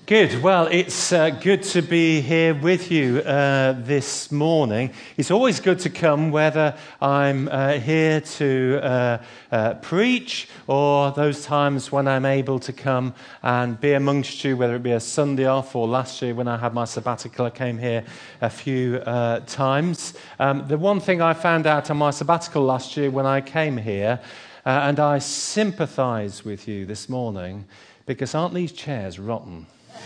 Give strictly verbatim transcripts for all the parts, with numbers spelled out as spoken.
Good. Well, it's uh, good to be here with you uh, this morning. It's always good to come, whether I'm uh, here to uh, uh, preach or those times when I'm able to come and be amongst you, whether it be a Sunday off or last year when I had my sabbatical, I came here a few uh, times. Um, the one thing I found out on my sabbatical last year when I came here, uh, and I sympathise with you this morning, because aren't these chairs rotten?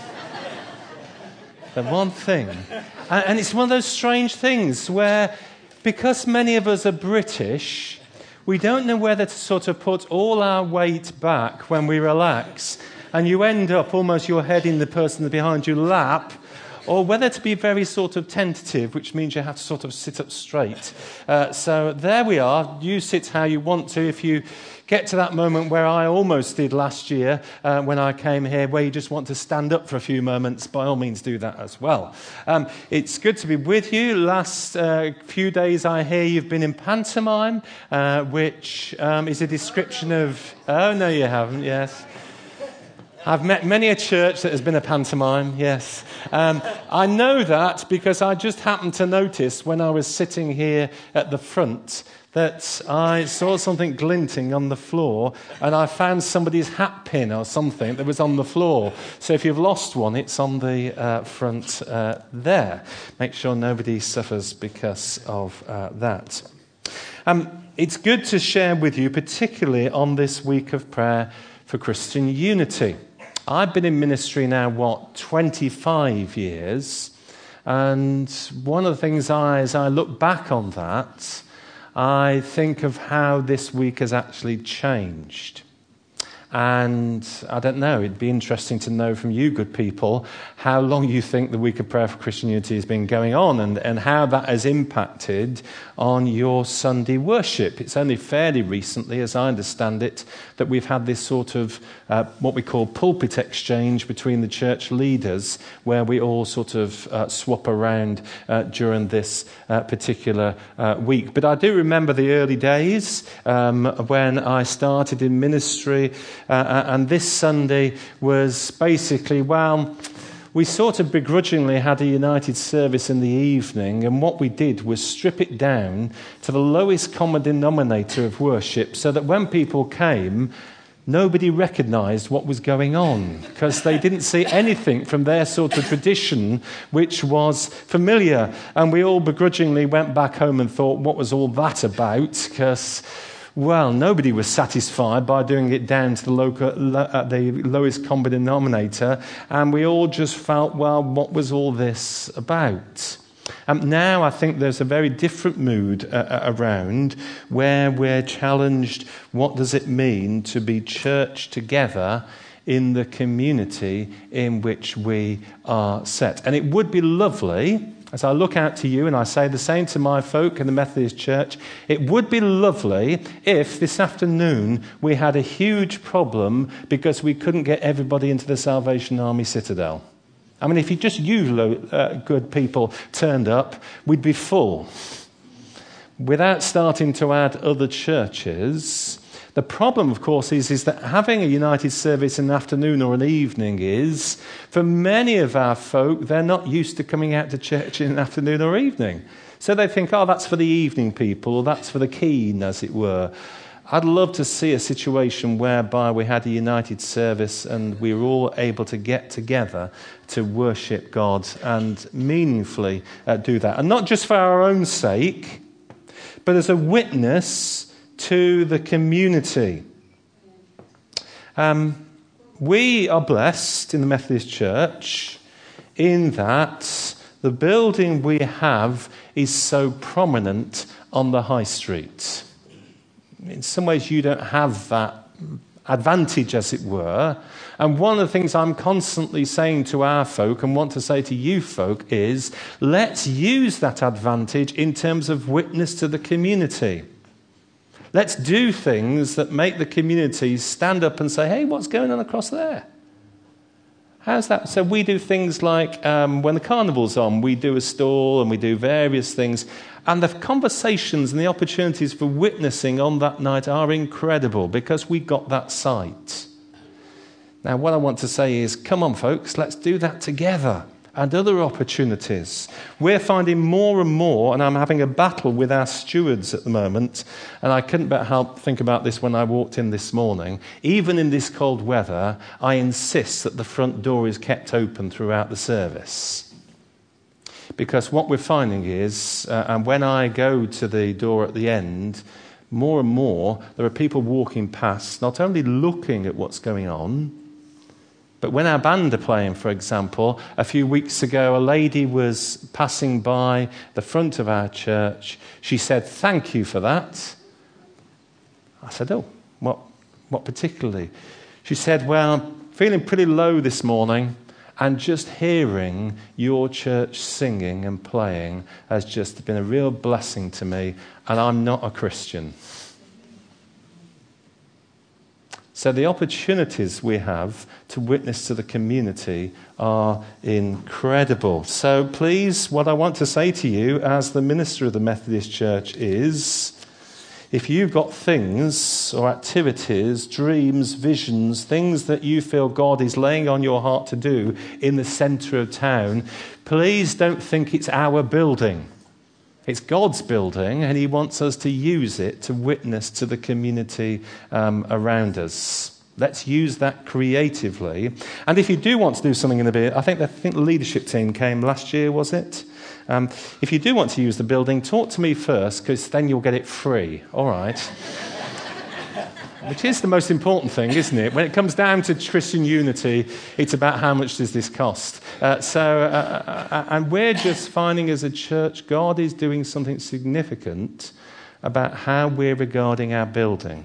The one thing. And it's one of those strange things where, because many of us are British, we don't know whether to sort of put all our weight back when we relax, and you end up almost your head in the person behind you lap, or whether to be very sort of tentative, which means you have to sort of sit up straight. Uh, so there we are. You sit how you want to. If you get to that moment where I almost did last year uh, when I came here, where you just want to stand up for a few moments, by all means do that as well. Um, it's good to be with you. Last uh, few days I hear you've been in pantomime, uh, which um, is a description of... Oh, no, you haven't, yes. I've met many a church that has been a pantomime, yes. Um, I know that because I just happened to notice when I was sitting here at the front that I saw something glinting on the floor, and I found somebody's hat pin or something that was on the floor. So if you've lost one, it's on the uh, front uh, there. Make sure nobody suffers because of uh, that. Um, it's good to share with you, particularly on this week of prayer for Christian unity. I've been in ministry now, what, twenty-five years, and one of the things I, as I look back on that, I think of how this week has actually changed. And I don't know, it'd be interesting to know from you, good people, how long you think the Week of Prayer for Christian Unity has been going on, and, and how that has impacted on your Sunday worship. It's only fairly recently, as I understand it, that we've had this sort of uh, what we call pulpit exchange between the church leaders, where we all sort of uh, swap around uh, during this uh, particular uh, week. But I do remember the early days um, when I started in ministry. Uh, and this Sunday was basically, well, we sort of begrudgingly had a united service in the evening, and what we did was strip it down to the lowest common denominator of worship, so that when people came, nobody recognised what was going on, because they didn't see anything from their sort of tradition which was familiar. And we all begrudgingly went back home and thought, what was all that about? Because... well, nobody was satisfied by doing it down to the, local, lo, uh, the lowest common denominator, and we all just felt, well, what was all this about? Um, now I think there's a very different mood uh, around, where we're challenged, what does it mean to be church together in the community in which we are set? And it would be lovely, as I look out to you, and I say the same to my folk in the Methodist Church, it would be lovely if this afternoon we had a huge problem because we couldn't get everybody into the Salvation Army Citadel. I mean, if you just you uh, good people turned up, we'd be full. Without starting to add other churches. The problem, of course, is, is that having a united service in the afternoon or an evening is, for many of our folk, they're not used to coming out to church in the afternoon or evening. So they think, oh, that's for the evening people, or that's for the keen, as it were. I'd love to see a situation whereby we had a united service and we were all able to get together to worship God and meaningfully uh, do that. And not just for our own sake, but as a witness to the community. Um, we are blessed in the Methodist Church in that the building we have is so prominent on the high street. In some ways you don't have that advantage, as it were. And one of the things I'm constantly saying to our folk and want to say to you folk is, let's use that advantage in terms of witness to the community. Let's do things that make the community stand up and say, hey, what's going on across there? How's that? So we do things like um, when the carnival's on, we do a stall and we do various things. And the conversations and the opportunities for witnessing on that night are incredible because we got that site. Now, what I want to say is, come on, folks, let's do that together. And other opportunities. We're finding more and more, and I'm having a battle with our stewards at the moment, and I couldn't but help think about this when I walked in this morning. Even in this cold weather, I insist that the front door is kept open throughout the service. Because what we're finding is, uh, and when I go to the door at the end, more and more there are people walking past, not only looking at what's going on, but when our band are playing, for example, a few weeks ago, a lady was passing by the front of our church. She said, "Thank you for that." I said, "Oh, what, what particularly?" She said, "Well, feeling pretty low this morning, and just hearing your church singing and playing has just been a real blessing to me, and I'm not a Christian." So the opportunities we have to witness to the community are incredible. So please, what I want to say to you as the minister of the Methodist Church is, if you've got things or activities, dreams, visions, things that you feel God is laying on your heart to do in the centre of town, please don't think it's our building. It's God's building, and he wants us to use it to witness to the community um, around us. Let's use that creatively. And if you do want to do something in the building, I think, I think the leadership team came last year, was it? Um, if you do want to use the building, talk to me first, because then you'll get it free. All right. Which is the most important thing, isn't it? When it comes down to Christian unity, it's about how much does this cost. Uh, so, uh, uh, and we're just finding as a church, God is doing something significant about how we're regarding our building.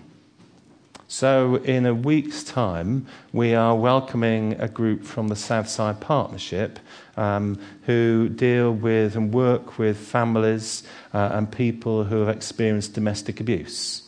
So in a week's time, we are welcoming a group from the Southside Partnership um, who deal with and work with families uh, and people who have experienced domestic abuse.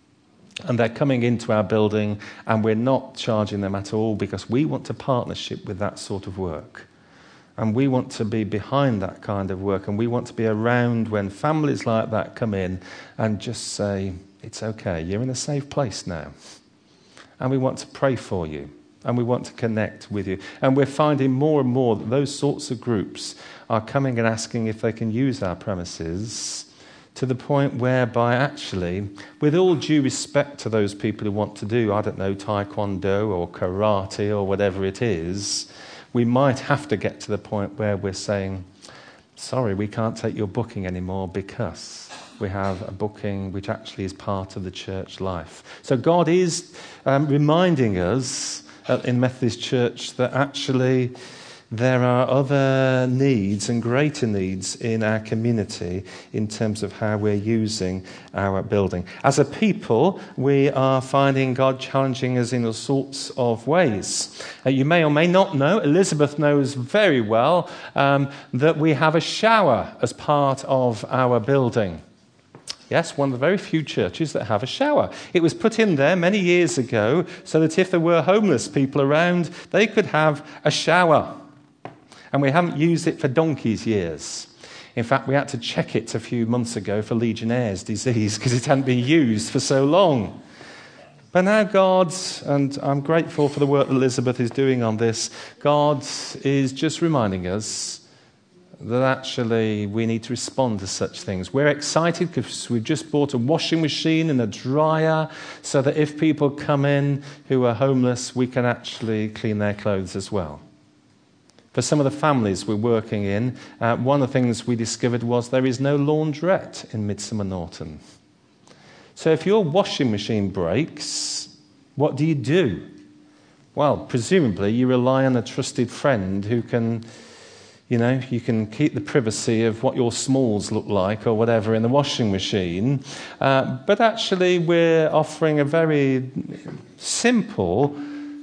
And they're coming into our building, and we're not charging them at all because we want to partnership with that sort of work. And we want to be behind that kind of work, and we want to be around when families like that come in and just say, "It's okay, you're in a safe place now." And we want to pray for you, and we want to connect with you. And we're finding more and more that those sorts of groups are coming and asking if they can use our premises, to the point whereby actually, with all due respect to those people who want to do, I don't know, taekwondo or karate or whatever it is, we might have to get to the point where we're saying, "Sorry, we can't take your booking anymore because we have a booking which actually is part of the church life." So God is um, reminding us uh, in Methodist Church that actually there are other needs and greater needs in our community in terms of how we're using our building. As a people, we are finding God challenging us in all sorts of ways. Uh, you may or may not know, Elizabeth knows very well um, that we have a shower as part of our building. Yes, one of the very few churches that have a shower. It was put in there many years ago so that if there were homeless people around, they could have a shower. And we haven't used it for donkey's years. In fact, we had to check it a few months ago for Legionnaire's disease because it hadn't been used for so long. But now God, and I'm grateful for the work that Elizabeth is doing on this, God is just reminding us that actually we need to respond to such things. We're excited because we've just bought a washing machine and a dryer so that if people come in who are homeless, we can actually clean their clothes as well. For some of the families we're working in, uh, one of the things we discovered was there is no laundrette in Midsomer Norton. So if your washing machine breaks, what do you do? Well, presumably you rely on a trusted friend who can, you know, you can keep the privacy of what your smalls look like or whatever in the washing machine. Uh, but actually we're offering a very simple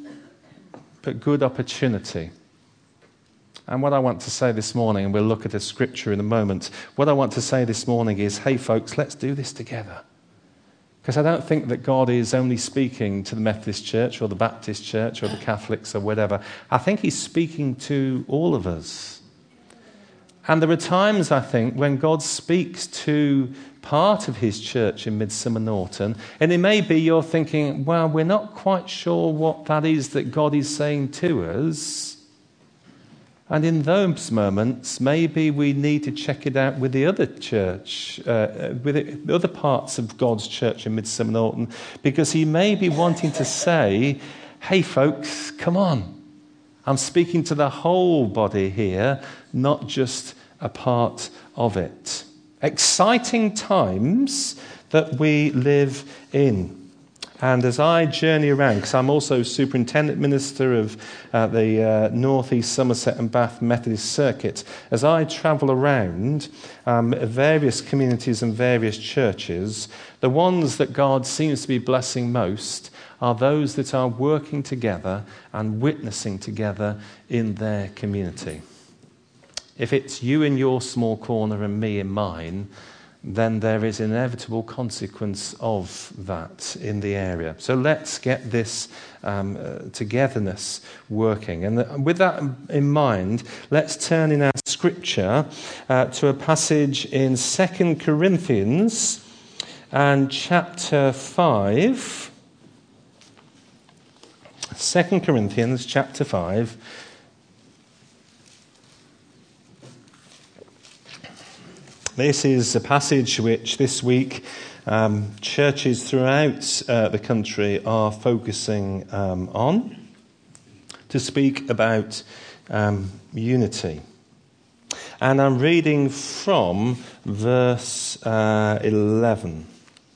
but good opportunity. And what I want to say this morning, and we'll look at a scripture in a moment, what I want to say this morning is, hey folks, let's do this together. Because I don't think that God is only speaking to the Methodist Church or the Baptist Church or the Catholics or whatever. I think he's speaking to all of us. And there are times, I think, when God speaks to part of his church in Midsummer Norton, and it may be you're thinking, well, we're not quite sure what that is that God is saying to us. And in those moments, maybe we need to check it out with the other church, uh, with the other parts of God's church in Midsummer Norton, because he may be wanting to say, hey folks, come on. I'm speaking to the whole body here, not just a part of it. Exciting times that we live in. And as I journey around, because I'm also superintendent minister of uh, the uh, North East Somerset and Bath Methodist Circuit, as I travel around um, various communities and various churches, the ones that God seems to be blessing most are those that are working together and witnessing together in their community. If it's you in your small corner and me in mine, then there is inevitable consequence of that in the area. So let's get this um, uh, togetherness working. And with that in mind, let's turn in our scripture uh, to a passage in Second Corinthians and chapter five. Second Corinthians chapter five. This is a passage which this week um, churches throughout uh, the country are focusing um, on to speak about um, unity. And I'm reading from verse uh, eleven.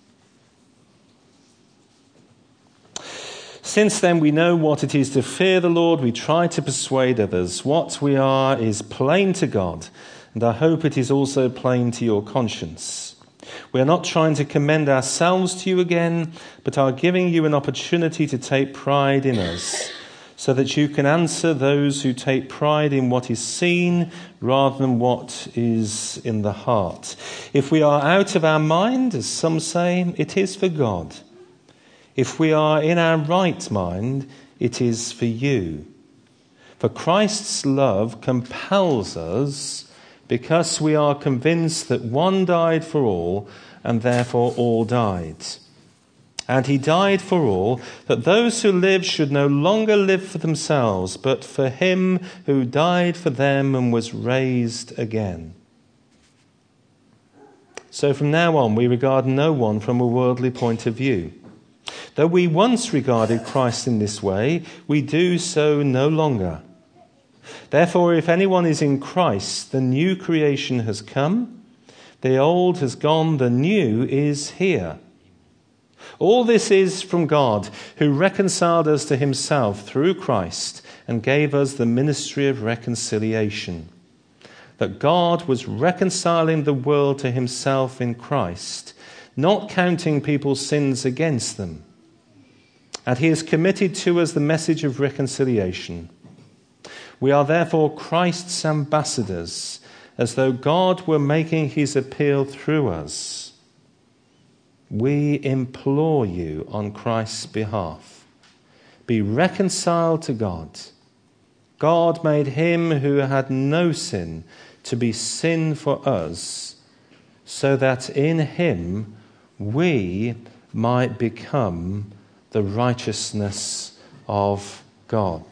Since then we know what it is to fear the Lord, we try to persuade others. What we are is plain to God, and I hope it is also plain to your conscience. We are not trying to commend ourselves to you again, but are giving you an opportunity to take pride in us, so that you can answer those who take pride in what is seen rather than what is in the heart. If we are out of our mind, as some say, it is for God. If we are in our right mind, it is for you. For Christ's love compels us, because we are convinced that one died for all, and therefore all died. And he died for all, that those who live should no longer live for themselves, but for him who died for them and was raised again. So from now on, we regard no one from a worldly point of view. Though we once regarded Christ in this way, we do so no longer. Therefore, if anyone is in Christ, the new creation has come, the old has gone, the new is here. All this is from God, who reconciled us to himself through Christ and gave us the ministry of reconciliation. That God was reconciling the world to himself in Christ, not counting people's sins against them. And he has committed to us the message of reconciliation. We are therefore Christ's ambassadors, as though God were making his appeal through us. We implore you on Christ's behalf, be reconciled to God. God made him who had no sin to be sin for us, so that in him we might become the righteousness of God.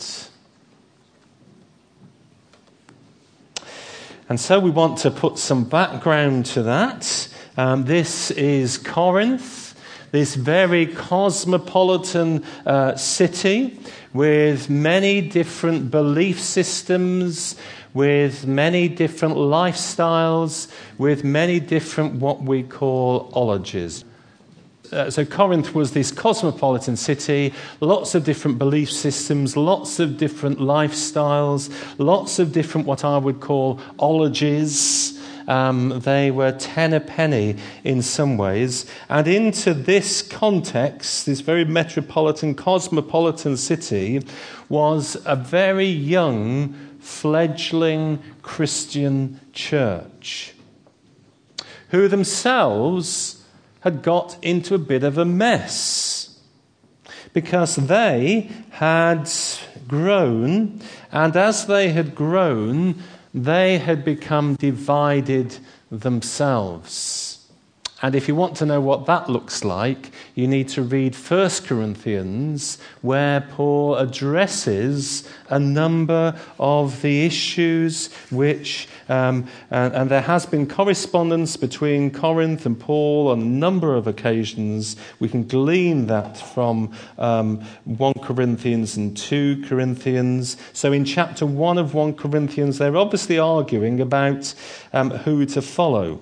And so we want to put some background to that. Um, this is Corinth, this very cosmopolitan uh, city with many different belief systems, with many different lifestyles, with many different what we call ologies. Uh, so Corinth was this cosmopolitan city, lots of different belief systems, lots of different lifestyles, lots of different what I would call ologies. Um, they were ten a penny in some ways. And into this context, this very metropolitan, cosmopolitan city, was a very young, fledgling Christian church, who themselves had got into a bit of a mess, because they had grown, and as they had grown, they had become divided themselves. And if you want to know what that looks like, you need to read First Corinthians, where Paul addresses a number of the issues which, um, and, and there has been correspondence between Corinth and Paul on a number of occasions. We can glean that from um, First Corinthians and Second Corinthians. So in chapter one of First Corinthians, they're obviously arguing about um, who to follow.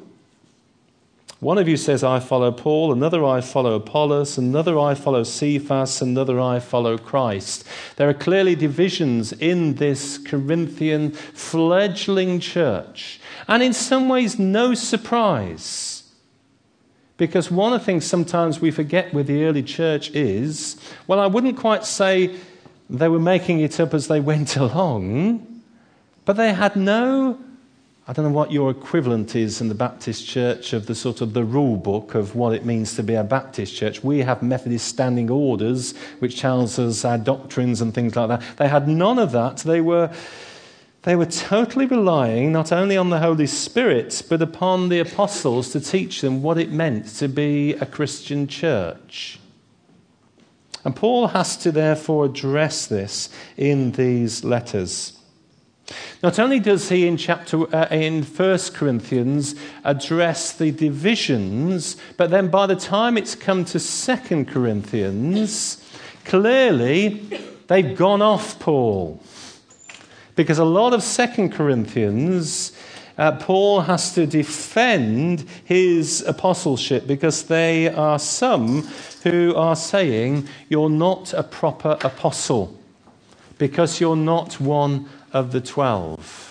One of you says, I follow Paul, another I follow Apollos, another I follow Cephas, another I follow Christ. There are clearly divisions in this Corinthian fledgling church. And in some ways, no surprise. Because one of the things sometimes we forget with the early church is, well, I wouldn't quite say they were making it up as they went along, but they had no... I don't know what your equivalent is in the Baptist church of the sort of the rule book of what it means to be a Baptist church. We have Methodist standing orders, which tells us our doctrines and things like that. They had none of that. They were, they were totally relying not only on the Holy Spirit, but upon the apostles to teach them what it meant to be a Christian church. And Paul has to therefore address this in these letters. Not only does he in chapter uh, in First Corinthians address the divisions, but then by the time it's come to Second Corinthians, clearly they've gone off Paul. Because a lot of Second Corinthians, uh, Paul has to defend his apostleship because there are some who are saying you're not a proper apostle because you're not one of the twelve.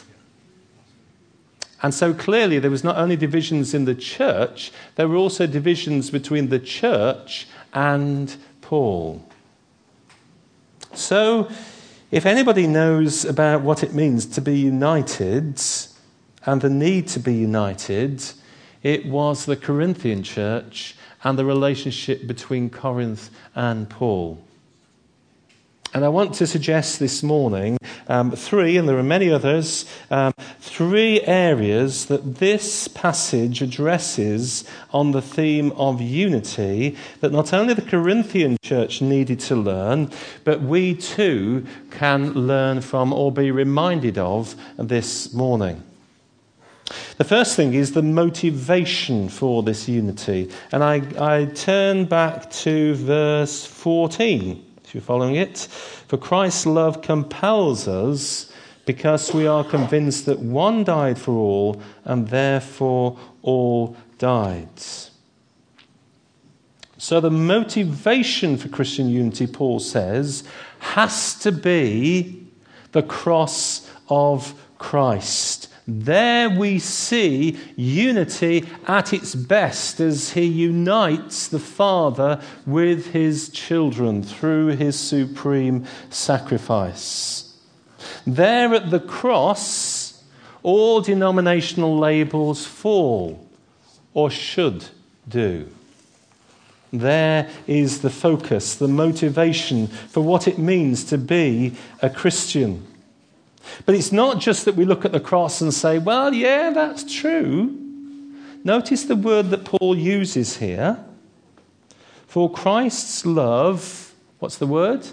And so clearly there was not only divisions in the church, there were also divisions between the church and Paul. So if anybody knows about what it means to be united and the need to be united, it was the Corinthian church and the relationship between Corinth and Paul. And I want to suggest this morning um, three, and there are many others, um, three areas that this passage addresses on the theme of unity that not only the Corinthian church needed to learn, but we too can learn from or be reminded of this morning. The first thing is the motivation for this unity. And I, I turn back to verse fourteen. If you're following it, for Christ's love compels us because we are convinced that one died for all and therefore all died. So the motivation for Christian unity, Paul says, has to be the cross of Christ. There we see unity at its best as he unites the Father with his children through his supreme sacrifice. There at the cross, all denominational labels fall, or should do. There is the focus, the motivation for what it means to be a Christian. But it's not just that we look at the cross and say, well, yeah, that's true. Notice the word that Paul uses here. For Christ's love, what's the word?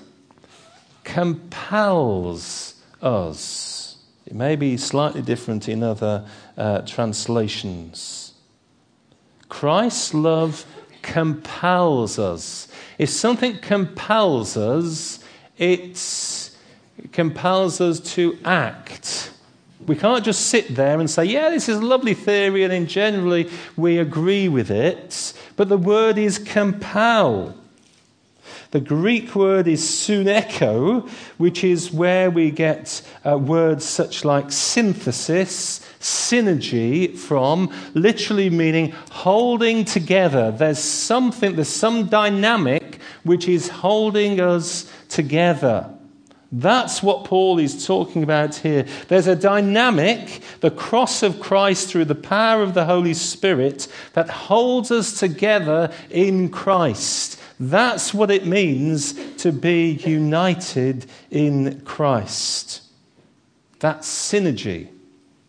Compels us. It may be slightly different in other uh, translations. Christ's love compels us. If something compels us, it's It compels us to act. We can't just sit there and say, yeah, this is a lovely theory, and in generally we agree with it. But the word is compel. The Greek word is suneko, which is where we get uh, words such like synthesis, synergy from, literally meaning holding together. There's something, there's some dynamic which is holding us together. That's what Paul is talking about here. There's a dynamic, the cross of Christ through the power of the Holy Spirit, that holds us together in Christ. That's what it means to be united in Christ. That's synergy.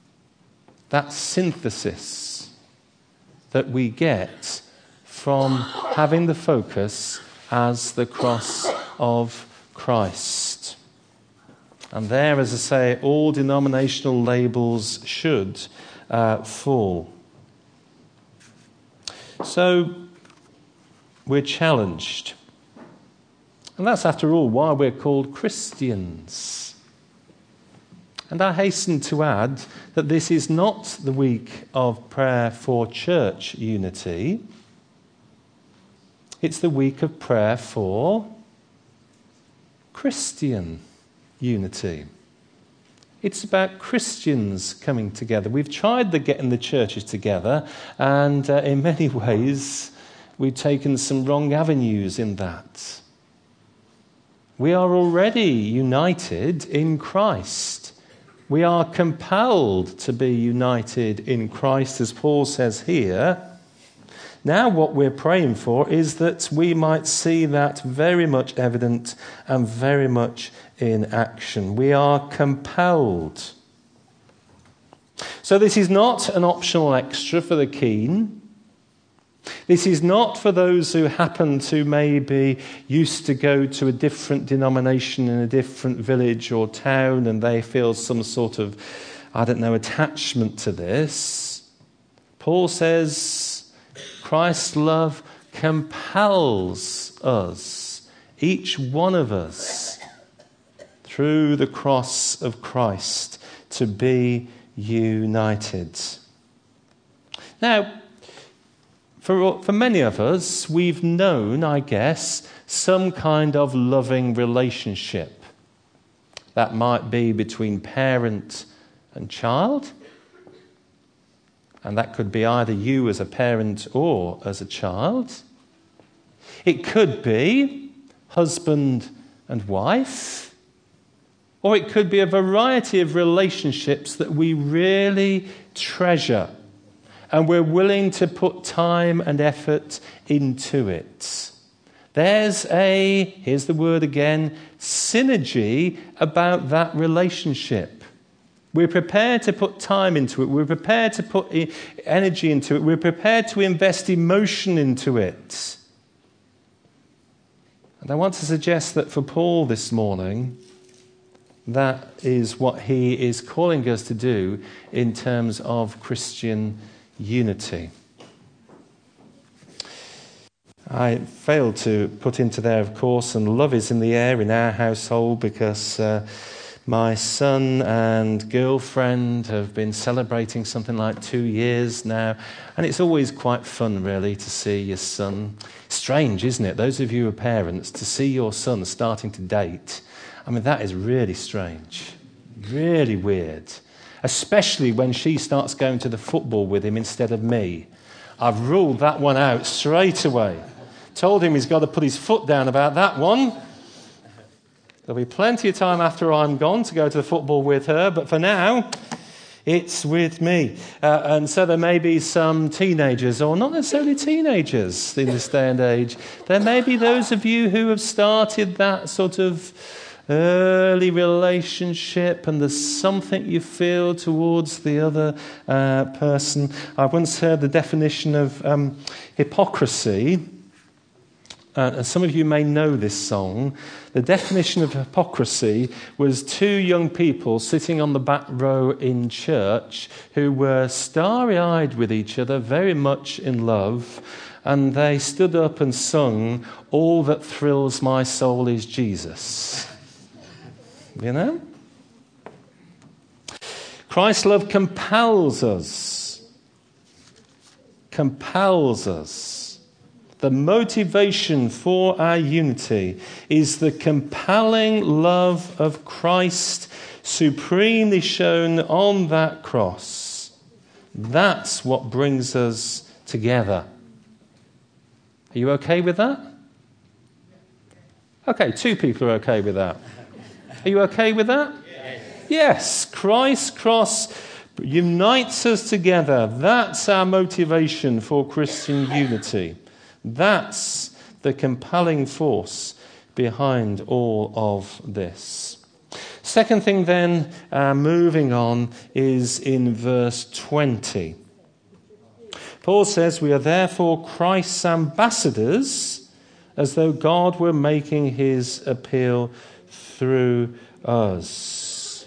that synthesis that we get from having the focus as the cross of Christ. And there, as I say, all denominational labels should uh, fall. So, we're challenged. And that's, after all, why we're called Christians. And I hasten to add that this is not the week of prayer for church unity. It's the week of prayer for Christian unity. It's about Christians coming together. We've tried the getting the churches together, and uh, in many ways, we've taken some wrong avenues in that. We are already united in Christ. We are compelled to be united in Christ, as Paul says here. Now what we're praying for is that we might see that very much evident and very much in action. We are compelled. So this is not an optional extra for the keen. This is not for those who happen to maybe used to go to a different denomination in a different village or town and they feel some sort of, I don't know, attachment to this. Paul says Christ's love compels us, each one of us, through the cross of Christ, to be united. Now, For, for many of us, we've known, I guess, some kind of loving relationship. That might be between parent and child. And that could be either you as a parent or as a child. It could be husband and wife. Or it could be a variety of relationships that we really treasure. And we're willing to put time and effort into it. There's a, here's the word again, synergy about that relationship. We're prepared to put time into it. We're prepared to put energy into it. We're prepared to invest emotion into it. And I want to suggest that for Paul this morning, that is what he is calling us to do in terms of Christian unity. I failed to put into there, of course, and love is in the air in our household because uh, my son and girlfriend have been celebrating something like two years now, and it's always quite fun, really, to see your son. Strange, isn't it? Those of you who are parents, to see your son starting to date. I mean, that is really strange, really weird. Especially when she starts going to the football with him instead of me. I've ruled that one out straight away. Told him he's got to put his foot down about that one. There'll be plenty of time after I'm gone to go to the football with her, but for now, it's with me. Uh, and so there may be some teenagers, or not necessarily teenagers in this day and age. There may be those of you who have started that sort of early relationship, and there's something you feel towards the other uh, person. I once heard the definition of um, hypocrisy, uh, and some of you may know this song. The definition of hypocrisy was two young people sitting on the back row in church who were starry-eyed with each other, very much in love, and they stood up and sung, "All that thrills my soul is Jesus." You know? Christ's love compels us. Compels us. The motivation for our unity is the compelling love of Christ supremely shown on that cross. That's what brings us together. Are you okay with that? Okay, two people are okay with that. Are you okay with that? Yes. Yes, Christ's cross unites us together. That's our motivation for Christian unity. That's the compelling force behind all of this. Second thing then, uh, moving on, is in verse twenty. Paul says, we are therefore Christ's ambassadors, as though God were making his appeal through us.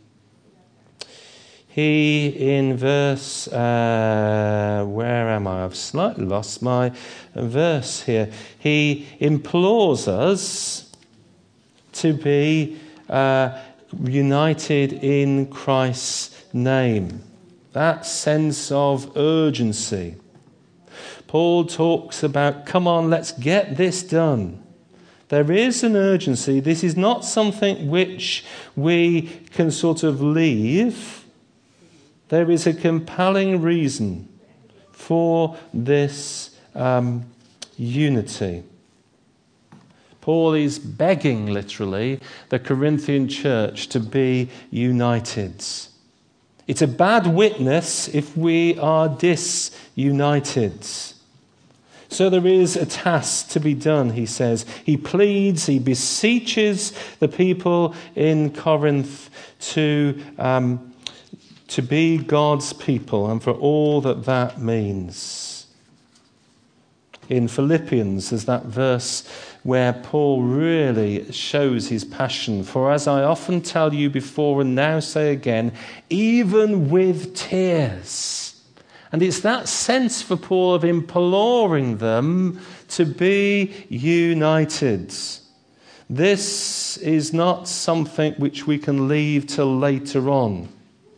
He, in verse, uh, where am I? I've slightly lost my verse here. He implores us to be uh, united in Christ's name. That sense of urgency. Paul talks about, come on, let's get this done. There is an urgency. This is not something which we can sort of leave. There is a compelling reason for this um, unity. Paul is begging, literally, the Corinthian church to be united. It's a bad witness if we are disunited. So there is a task to be done, he says. He pleads, he beseeches the people in Corinth to, um, to be God's people, and for all that that means. In Philippians, there's that verse where Paul really shows his passion. For as I often tell you before and now say again, even with tears. And it's that sense for Paul of imploring them to be united. This is not something which we can leave till later on.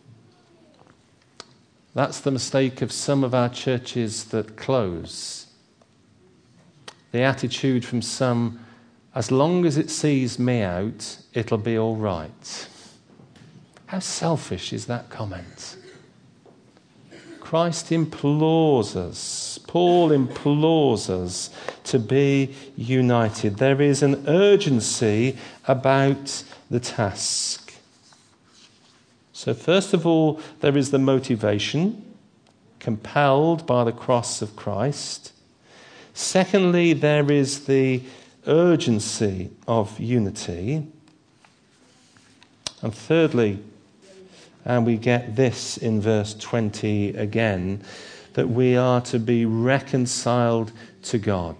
That's the mistake of some of our churches that close. The attitude from some, as long as it sees me out, it'll be all right. How selfish is that comment? Christ implores us, Paul implores us to be united. There is an urgency about the task. So first of all, there is the motivation, compelled by the cross of Christ. Secondly, there is the urgency of unity. And thirdly, and we get this in verse twenty again, that we are to be reconciled to God.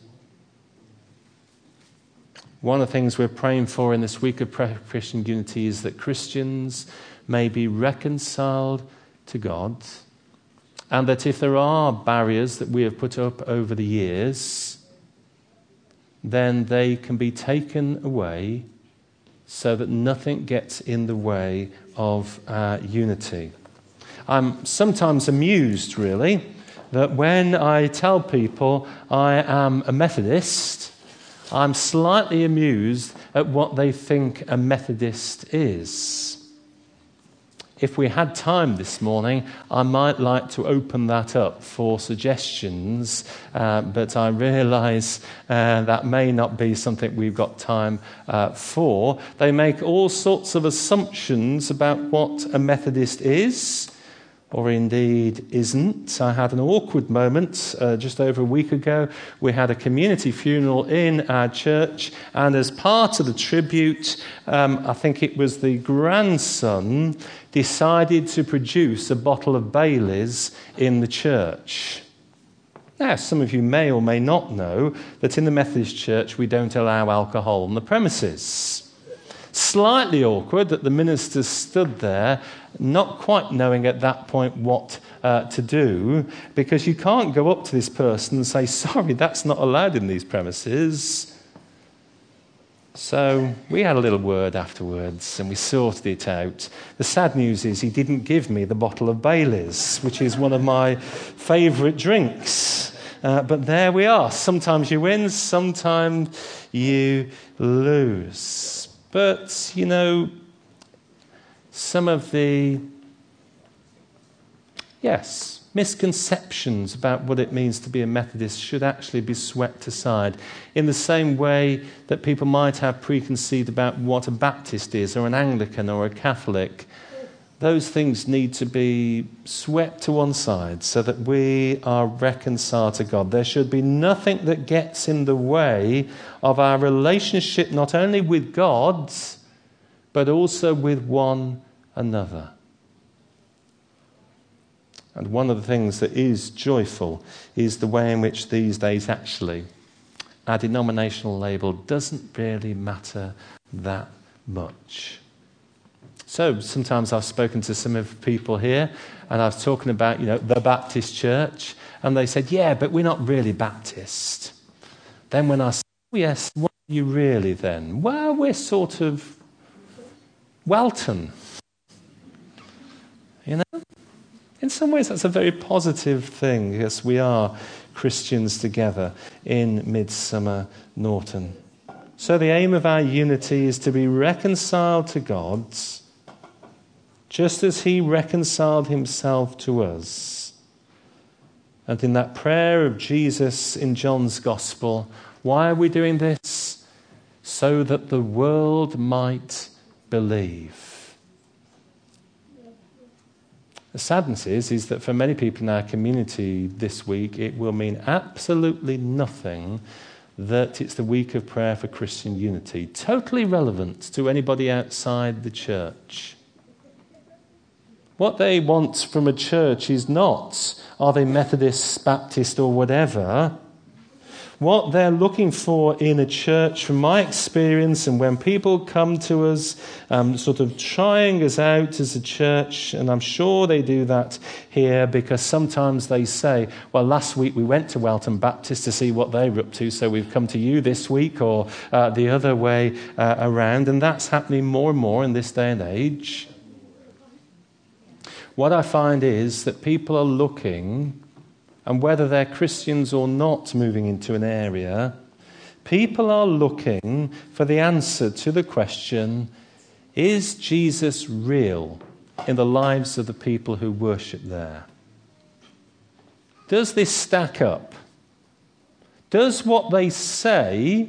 One of the things we're praying for in this week of Christian unity is that Christians may be reconciled to God. And that if there are barriers that we have put up over the years, then they can be taken away so that nothing gets in the way of our unity. I'm sometimes amused, really, that when I tell people I am a Methodist, I'm slightly amused at what they think a Methodist is. If we had time this morning, I might like to open that up for suggestions, uh, but I realise uh, that may not be something we've got time uh, for. They make all sorts of assumptions about what a Methodist is, or indeed isn't. I had an awkward moment uh, just over a week ago. We had a community funeral in our church, and as part of the tribute, um, I think it was the grandson decided to produce a bottle of Baileys in the church. Now, some of you may or may not know that in the Methodist Church we don't allow alcohol on the premises. Slightly awkward that the minister stood there not quite knowing at that point what uh, to do, because you can't go up to this person and say, sorry, that's not allowed in these premises. So we had a little word afterwards and we sorted it out. The sad news is he didn't give me the bottle of Baileys, which is one of my favourite drinks. Uh, but there we are. Sometimes you win, sometimes you lose. But, you know, some of the, yes, misconceptions about what it means to be a Methodist should actually be swept aside, in the same way that people might have preconceived about what a Baptist is, or an Anglican, or a Catholic. Those things need to be swept to one side so that we are reconciled to God. There should be nothing that gets in the way of our relationship not only with God, but also with one another. And one of the things that is joyful is the way in which these days actually our denominational label doesn't really matter that much. So sometimes I've spoken to some of the people here and I was talking about, you know, the Baptist church, and they said, yeah, but we're not really Baptist. Then when I said, oh, yes, what are you really then? Well, we're sort of Welton. You know? In some ways, that's a very positive thing. Yes, we are Christians together in Midsummer Norton. So the aim of our unity is to be reconciled to God, just as he reconciled himself to us. And in that prayer of Jesus in John's Gospel, why are we doing this? So that the world might believe. The sadness is, is that for many people in our community this week, it will mean absolutely nothing that it's the week of prayer for Christian unity. Totally irrelevant to anybody outside the church. What they want from a church is not, are they Methodist, Baptist or whatever. What they're looking for in a church, from my experience, and when people come to us um, sort of trying us out as a church, and I'm sure they do that here because sometimes they say, well, last week we went to Welton Baptist to see what they were up to, so we've come to you this week, or uh, the other way uh, around, and that's happening more and more in this day and age. What I find is that people are looking, and whether they're Christians or not moving into an area, people are looking for the answer to the question, is Jesus real in the lives of the people who worship there? Does this stack up? Does what they say,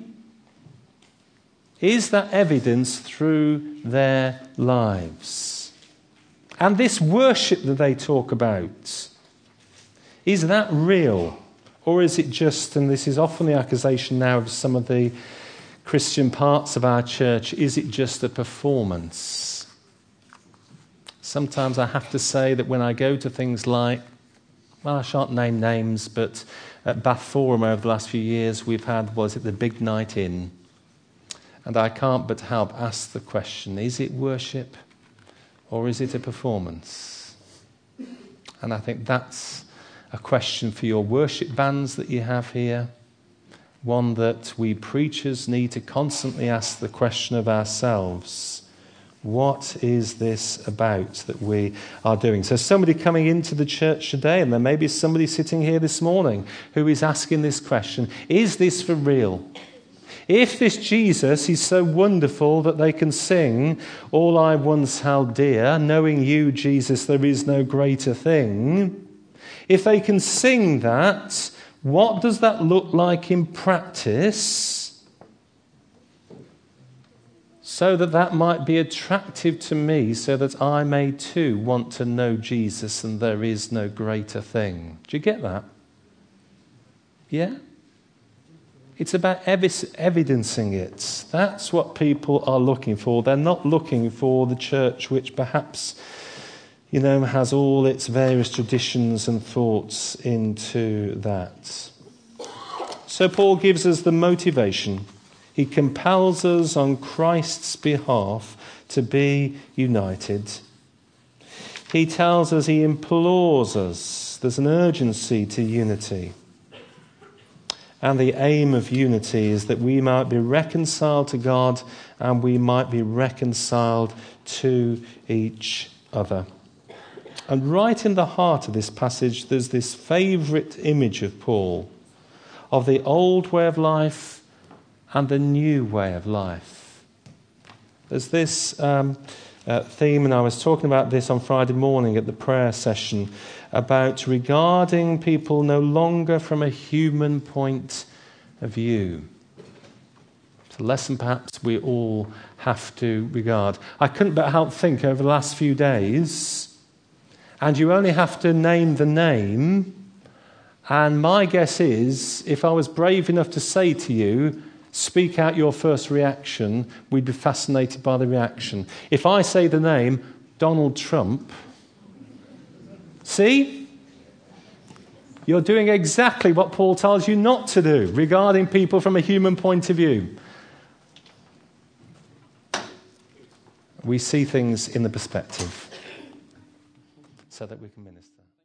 is that evidence through their lives? And this worship that they talk about, is that real? Or is it just, and this is often the accusation now of some of the Christian parts of our church, is it just a performance? Sometimes I have to say that when I go to things like, well, I shan't name names, but at Bath Forum over the last few years, we've had, was it the Big Night In? And I can't but help ask the question, is it worship or is it a performance? And I think that's a question for your worship bands that you have here, one that we preachers need to constantly ask the question of ourselves. What is this about that we are doing? So somebody coming into the church today, and there may be somebody sitting here this morning who is asking this question, is this for real? If this Jesus is so wonderful that they can sing, all I once held dear, knowing you, Jesus, there is no greater thing. If they can sing that, what does that look like in practice? So that that might be attractive to me, so that I may too want to know Jesus and there is no greater thing. Do you get that? Yeah? It's about ev- evidencing it. That's what people are looking for. They're not looking for the church which perhaps, you know, has all its various traditions and thoughts into that. So Paul gives us the motivation. He compels us on Christ's behalf to be united. He tells us, he implores us. There's an urgency to unity. And the aim of unity is that we might be reconciled to God and we might be reconciled to each other. And right in the heart of this passage, there's this favourite image of Paul, of the old way of life and the new way of life. There's this um, uh, theme, and I was talking about this on Friday morning at the prayer session, about regarding people no longer from a human point of view. It's a lesson perhaps we all have to regard. I couldn't but help think over the last few days, and you only have to name the name, and my guess is, if I was brave enough to say to you, speak out your first reaction, we'd be fascinated by the reaction. If I say the name Donald Trump, see? You're doing exactly what Paul tells you not to do, regarding people from a human point of view. We see things in the perspective so that we can minister.